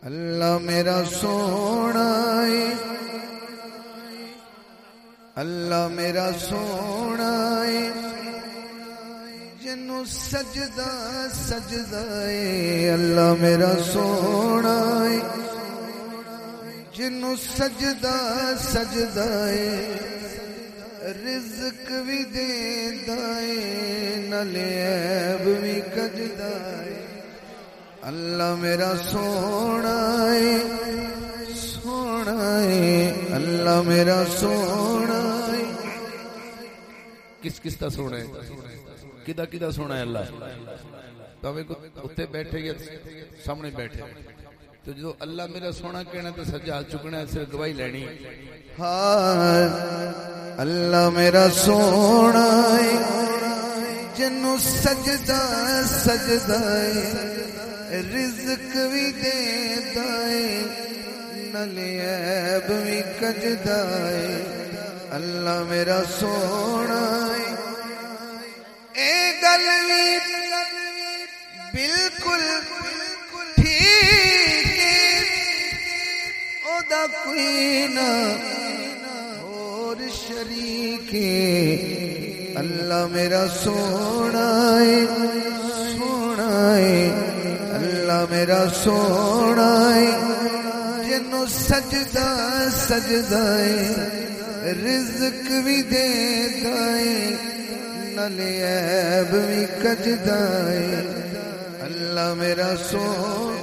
اللہ میرا سونا ہے، اللہ میرا سونا ہے، جنوں سجدہ سجدہ ہے، اللہ میرا سونا ہے، جنوں سجدہ سجدہ ہے، رزق بھی دیندا ہے، نال عیب بھی کجدا ہے، اللہ میرا سونا ہے، سونا ہے، اللہ میرا سونا ہے۔ کس کس دا سونا ہے؟ کدا کدا سونا ہے اللہ؟ تاوے کو اتنے بیٹھے یا سامنے بیٹھے؟ تو جو اللہ میرا سونا کہنا تو سجا چکنا ہے، صرف گواہی لینی۔ ہاں اللہ میرا سونا ہے، جنوں سجدہ سجدہ ہے، رزق بھی دیندا ہے، نال عیب بھی کجدا ہے، اللہ میرا سونا ہے۔ اے گل وی بالکل ٹھیک ہے، او دا کوئی نہ اور شریک ہے، اللہ میرا سونا ہے، سونا ہے، اللہ میرا سونا ہے، جنوں سجدہ سجدہ ہے، رزق بھی دیندا ہے، نال عیب بھی کجدا ہے، اللہ میرا سونا